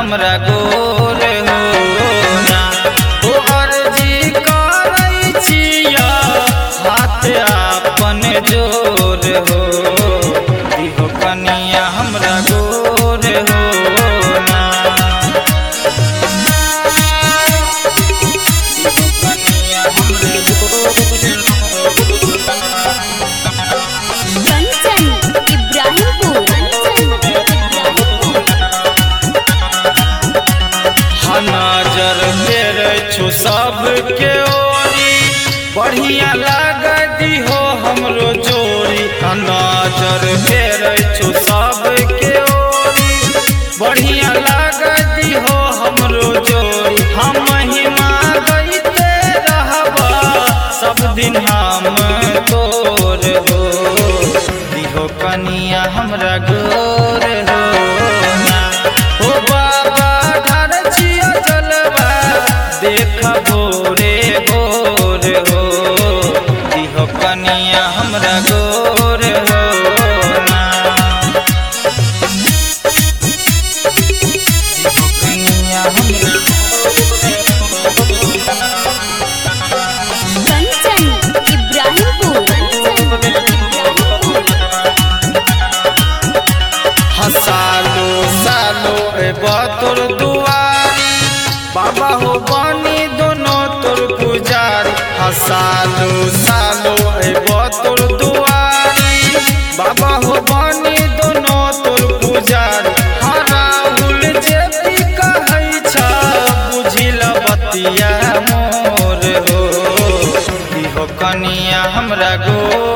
हमरा गोर हो ना ओ अर्जी करै छिया हाथ आपन जोर हो दिहो कनिया हमरा गोर हो ना कंचन इब्राहिमपुर नजर फेरै छु सबके ओरी बढ़िया लागती हो हमरो जोड़ी नजर फेरै छु सबके ओरी बढ़िया लागती हो हमरो जोड़ी हम महिमा गईते रहबा सब दिन हम तोर हो दिहो कनिया हमरा गोर हो ना ओ बाबा देख भोरे भोर हो दिहो कनिया हमरा गोर हो ना दिहो कनिया हमरा कंचन इब्राहिमपुर सालो सालो एबा तोर दुआरी बाबा हो बनी दोनों तोर पुजारी सालो सालो एबा तोर दुआरी बाबा हो बनी दोनों तोर पुजारी राहुल जे भी कहै छ बुझिल बतिया मोर हो दिहो कनिया हमरा गो